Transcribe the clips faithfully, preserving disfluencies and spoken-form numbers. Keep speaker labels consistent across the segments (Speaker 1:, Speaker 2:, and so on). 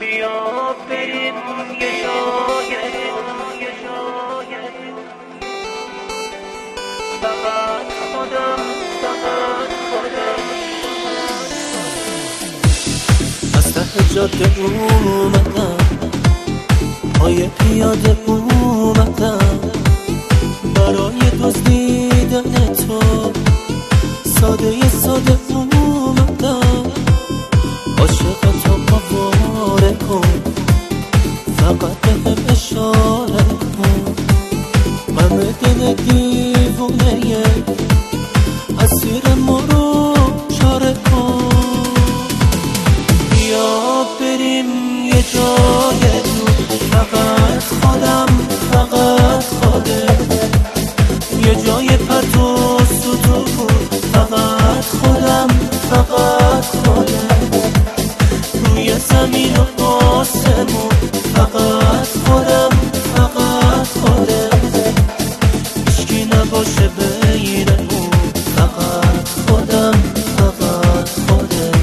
Speaker 1: بیا بریم یه جای فقط خودم فقط خودم
Speaker 2: از ته جاده اومدم، پای پیاده اومدم، برای دزدیدن تو ساده ساده اومدم. عاشقتو آواره کن، فقط بهم اشاره کن. غم دل دیوونه اسیر ما رو چاره کن. بیا بریم یه جای دور، فقط خودم فقط خودم، یه جای پرت و ستور، فقط خودم فقط خودم، روی زمین و آسمون، فقط خودم فقط خودم، هیچکی نباشه بینمون، فقط خودم فقط خودم.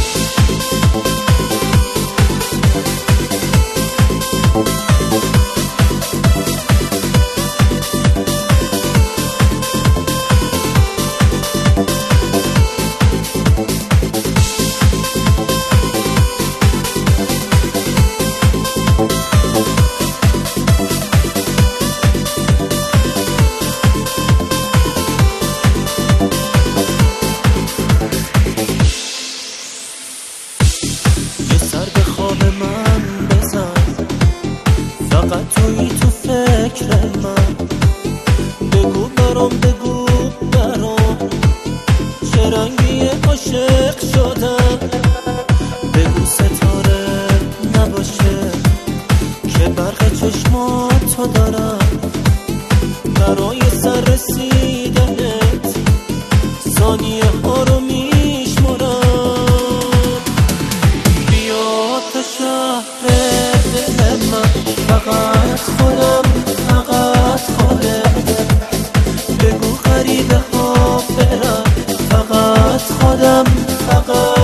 Speaker 2: من بزن، فقط تویی تو فکر من، بگو برام بگو برام چه رنگی عاشق شدم، بگو ستاره نباشه که برق چشماتو دارم، برای سر رسیدنت ثانیه ها رو میشمارم. شهر دل من، فقط خودم فقط خودم، بگو غریبه ها برم، فقط خودم فقط